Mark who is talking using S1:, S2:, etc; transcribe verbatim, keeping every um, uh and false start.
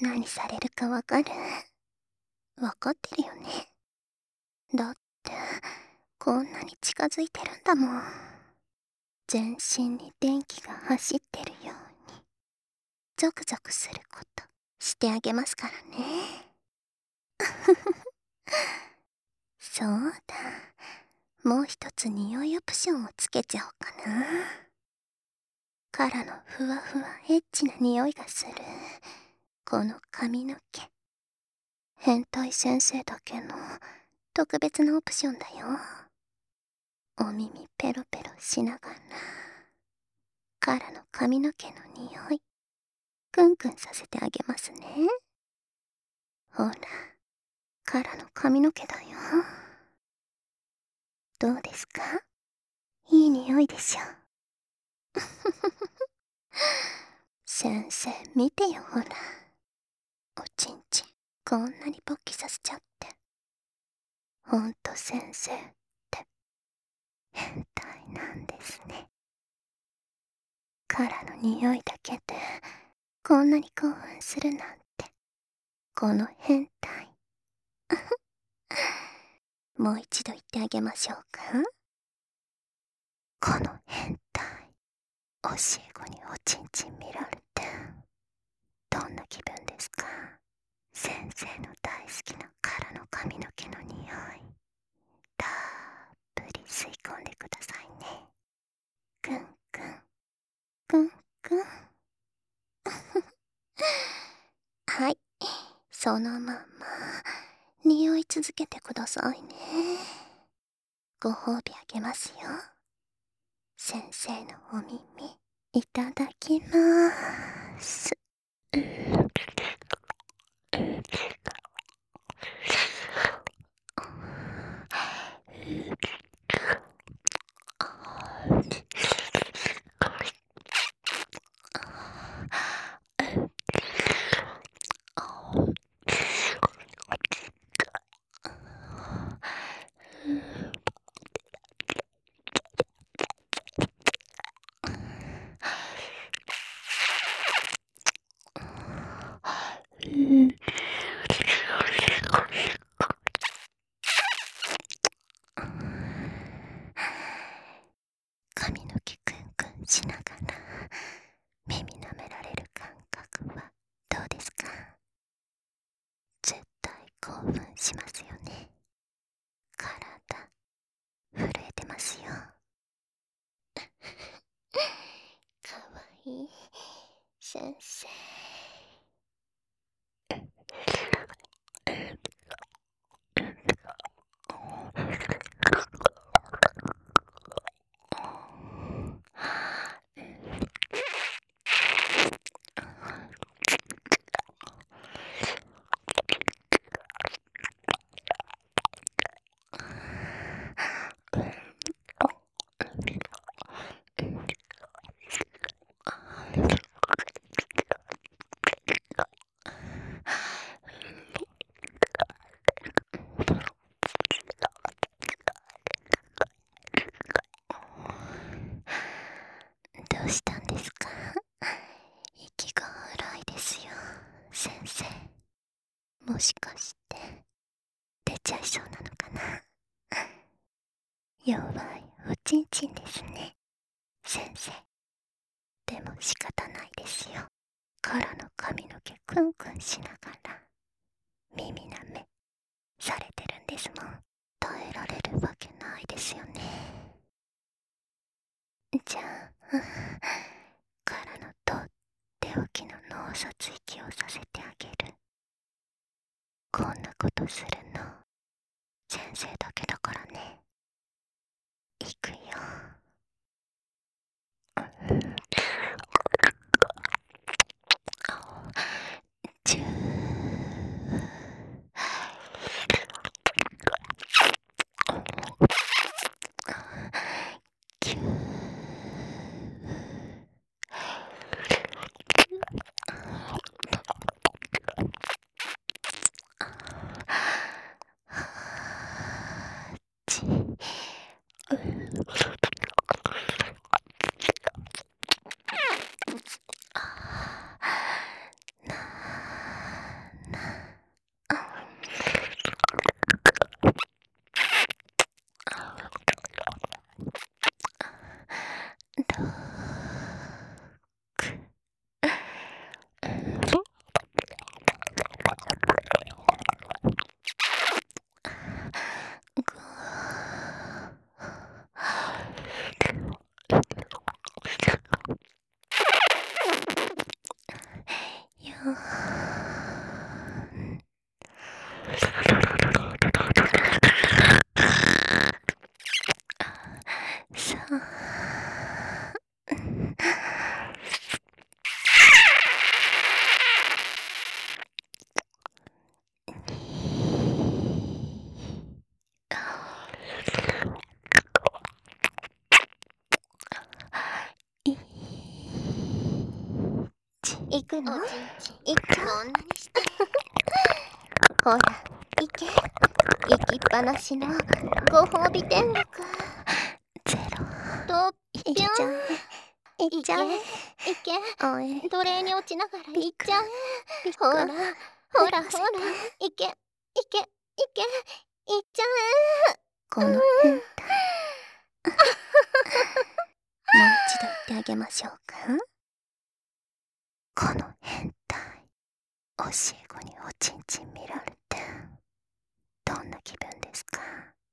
S1: 何されるかわかる？わかってるよね。だって、こんなに近づいてるんだもん。全身に電気が走ってるように、ゾクゾクすることしてあげますからね。そうだ。もう一つ匂いオプションをつけちゃおうかな。カラのふわふわエッチな匂いがする。この髪の毛。変態先生だけの特別なオプションだよ。お耳ペロペロしながら、カラの髪の毛の匂い、クンクンさせてあげますね。ほら、カラの髪の毛だよ。どうですか？いい匂いでしょ。先生、見てよほら。おちんちん、こんなに勃起させちゃって。ほんと先生って、変態なんですね。カラの匂いだけで、こんなに興奮するなんて。この変態。もう一度言ってあげましょうか。この変態。教え子におちんちん見られて、どんな気分ですか？先生の大好きなカラの髪の毛の匂い、たっぷり吸い込んでくださいね。くんくん、くんくん。はい、そのまま、匂い続けてくださいね。ご褒美あげますよ。先生のお耳、いただきまーす。髪の毛くんくんしながら耳舐められる感覚はどうですか？絶対興奮しますよね。体震えてますよ。かわいい先生。どうしたんですか？息が荒いですよ、先生。もしかして出ちゃいそうなのかな？弱いおちんちんですね、先生。でも仕方ないですよ。カラの髪の毛クンクンしながら耳舐めされてるんですもん。耐えられるわけないですよね。じゃあ、カラのとっておきの脳卒息をさせてあげる。こんなことするの先生だけだからね。いくよ。チューキュー。チさあ。行くの？行っちゃう？こんなにしてほら、行け。行きっぱなしのご褒美天国。ゼロ。と、ぴょん。行っちゃえ。行っちゃえ。行け。おえ。奴隷に落ちながら行っちゃえ。ほら、ほら、ほら。行け。行け。行け。行っちゃえ。この変態。もう一度言ってあげましょうか。この変態。教え子におちんちん見られてどんな気分ですか？